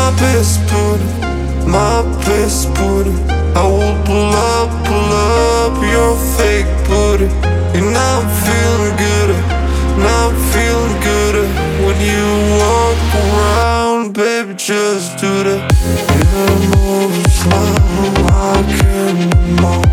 my best booty. I will pull up your fake booty. And now I'm feeling gooder, now I'm feeling gooder. When you walk around, baby, just do that. Yeah, move slow, I can't move.